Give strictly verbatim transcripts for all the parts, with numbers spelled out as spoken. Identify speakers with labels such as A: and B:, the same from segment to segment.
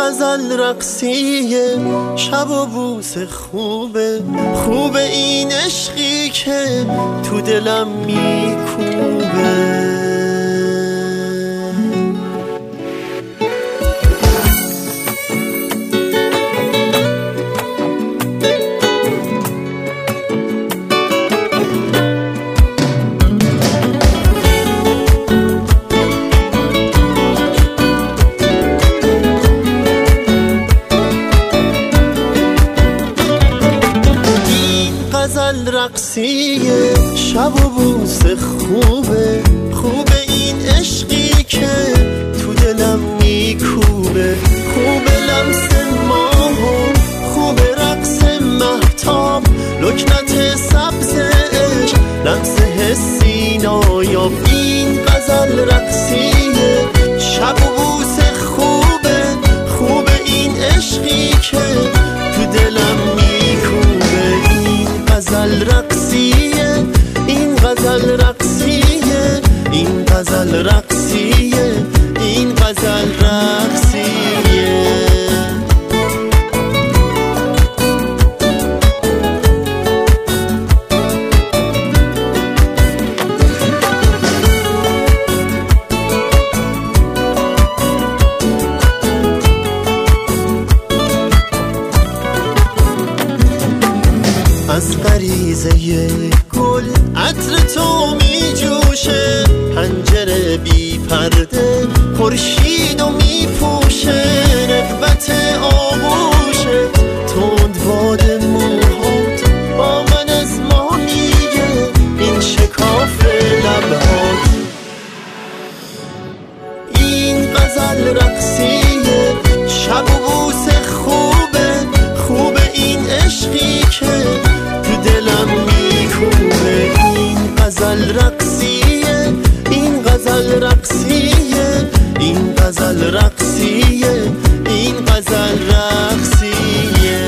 A: غزل رقصیه، شب و بوس خوبه، خوبه این عشقی که تو دلم میکوبه. غزل رقصیه، شب و بوس خوبه، خوبه این عشقی که تو دلم میکوبه. خوبه لمس ماه و خوبه رقص مهتاب، لکنت سبزش لمس حسی نایاب. این غزل رقصیه، شب و بوس خوبه، خوبه این عشقی که تو دلم میکوبه. غزل رقصیه، این غزل رقصیه، این غزل رقصیه، این غزل رقصیه. از غریزه گل عطر تو می جوشه، پنجره بی پرده خورشید و می پوشه. رغبت آغوشه تند باد موهات، با من از ما میگه این شکاف لبهات. این غزل رقصیه، شب و بوس خوبه، خوبه این عشقی که دلم میکوبه. این غزل رقصیه، این غزل رقصیه، این غزل رقصیه، این غزل رقصیه.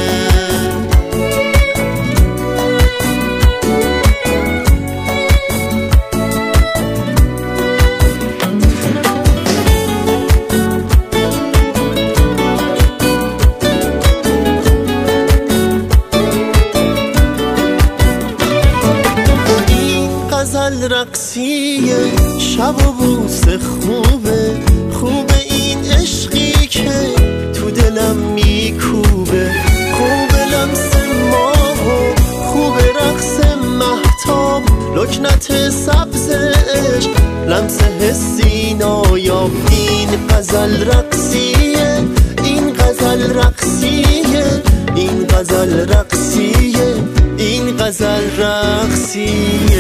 A: غزل رقصیه، شب و بوس خوبه، خوبه این عشقی که تو دلم میکوبه. خوبه لمس ماه و خوبه رقص مهتاب، لکنت سبزش لمس حسی نایاب. این غزل رقصیه، این غزل رقصیه، این غزل رقصیه، این غزل رقصیه.